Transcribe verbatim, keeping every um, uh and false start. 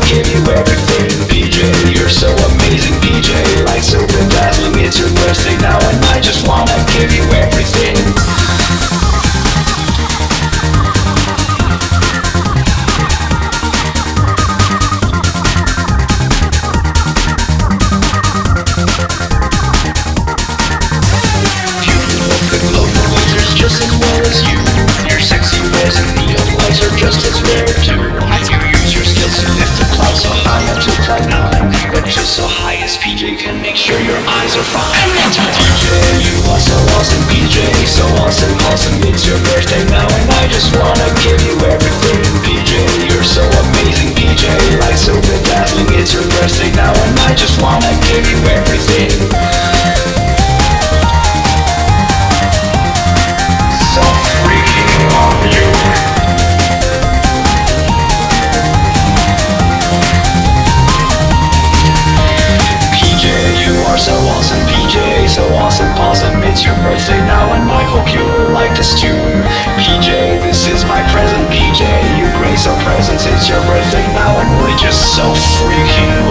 give you everything. P J, you're so amazing. P J, like so dazzling. It's your birthday now and I just wanna give you everything. Just as well as you. Your sexy resin neon lights are just as rare too. You use your skills to lift the clouds so high up to cloud nine, but just so high as P J can make sure your eyes are fine. P J, you are so awesome. P J, so awesome, awesome. It's your birthday now and I just wanna give you everything. P J, you're so amazing. P J, like so dazzling. It's your birthday now and I just wanna give you everything. So awesome, P J, so awesome, awesome. It's your birthday now and I hope you like this tune. P J, this is my present. P J, you grace our presence. It's your birthday now and we're just so freaking